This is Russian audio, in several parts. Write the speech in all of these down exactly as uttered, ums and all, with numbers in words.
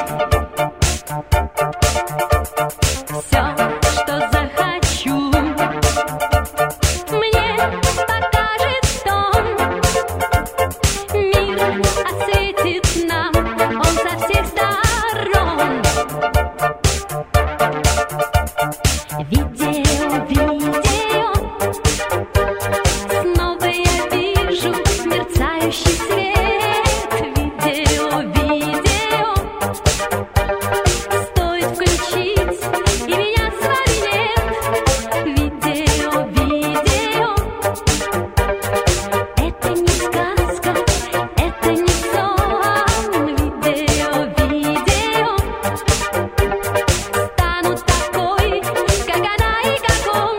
Все, что захочу, мне покажет он. Мир осветит нам он со всех сторон. Видео, видео, снова я вижу мерцающий свет. Видео, видео, стоит включить, и меня с вами нет. Видео, видео, это не сказка, это не сон. Видео, видео, стану такой, как она и как он.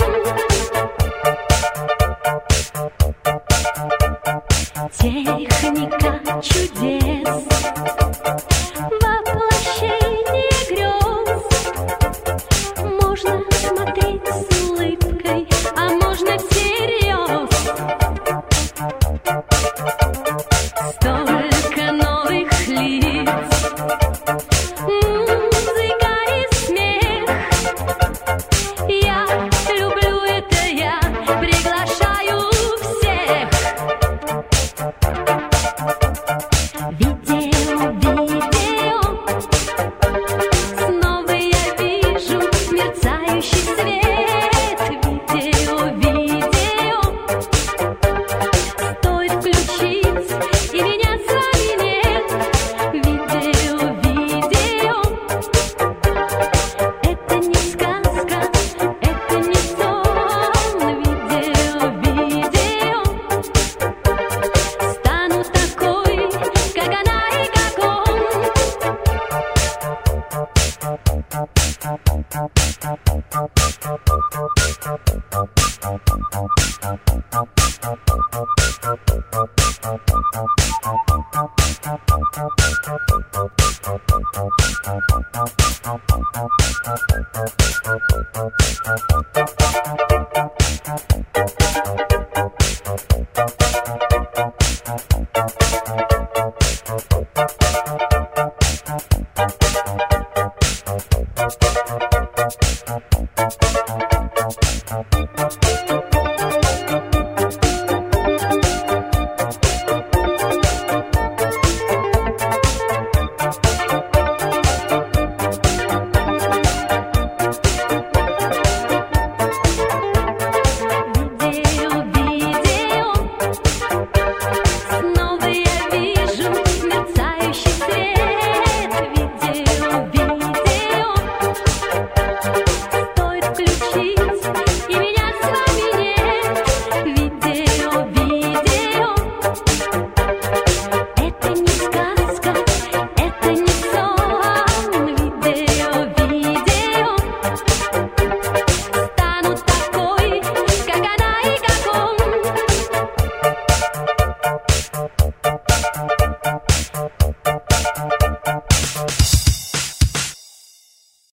Техника чудес, воплощение грез. Можно смотреть с улыбкой, а можно всерьез. Столько новых лиц, музыка и смех. Я люблю это, я приглашаю всех. Видео, видео, снова я вижу мерцающий свет. Видео, видео, стоит включить, и меня с вами нет. Видео, видео, это не сказка, это не сон. Видео, видео, стану такой, как она и как он. Thank you.